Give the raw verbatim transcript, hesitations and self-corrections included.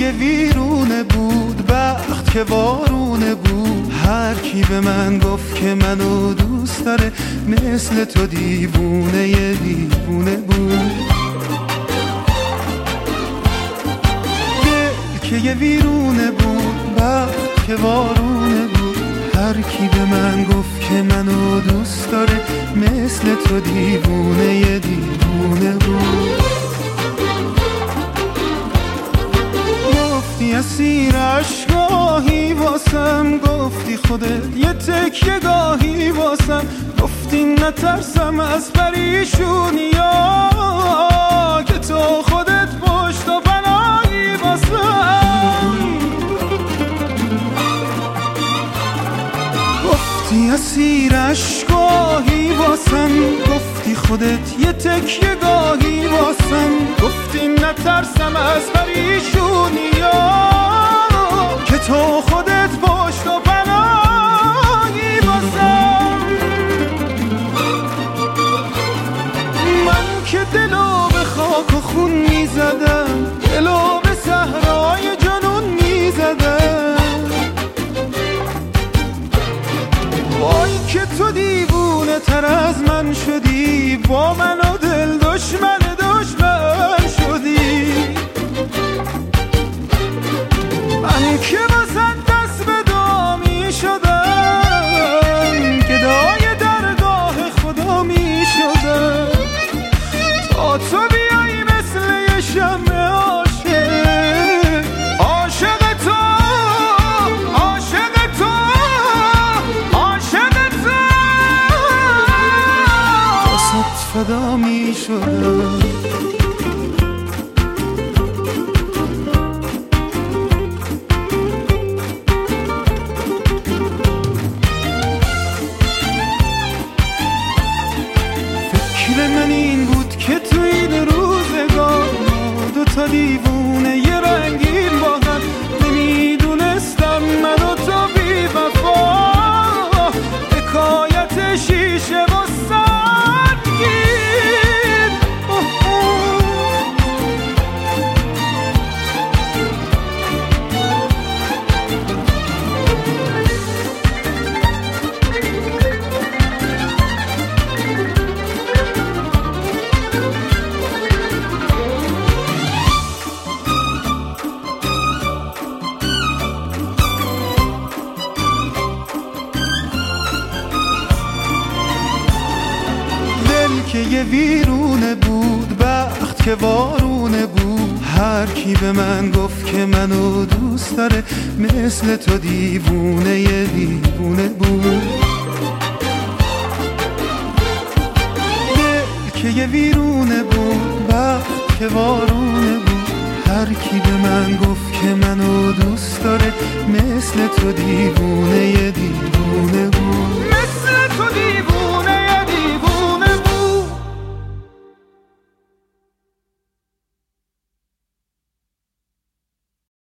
یه ویرونه بود، بخت که وارونه بود. هر کی به من گفت که منو دوست داره، مثل تو دیوونه یه دیوونه بود. دل که یه ویرونه بود، بخت که وارونه بود. هر کی به من گفت که منو دوست داره، مثل تو دیوونه یه دیوونه بود. گفتی اسیر عشقاهی واسم، گفتی خودت یه تکیه گاهی واسم. گفتی نترسم از پریشونی ها، که تو خودت پشت و پناهی واسم. گفتی اسیر عشقاهی واسم، گفتی خودت یه تکیه گاهی واسم. گفتی نترسم از پریشونی ها، که تو خودت پشت و پناهی واسم. من که دلو به خاک و خون میزدم، دلو به صحرای جنون میزدم. وای که تو دیوونه تر از من شدی، با من و دل دشمن دشمن شدی. من که واسه دست به دعا می شدم، گدای درگاه خدا می شدم. تا تو بیایی مثل یه شمع عاشق، عاشق تو، عاشق تو، عاشق تو، واسه فدا می شدم. فکر من این بود که تو این روزگار دو تا دیوونه یه رنگین با هم. نمیدونستم من و تو بی وفا، حکایت شیشه و سنگین. که یه ویرونه بود، بخت که وارونه بود. هر کی به من گفت که منو دوست داره، مثل تو دیوونه یه دیوونه بود. دل که یه ویرونه بود، بخت که وارونه بود. هر کی به من گفت که منو دوست داره، مثل تو دیوونه یه دیوونه بود.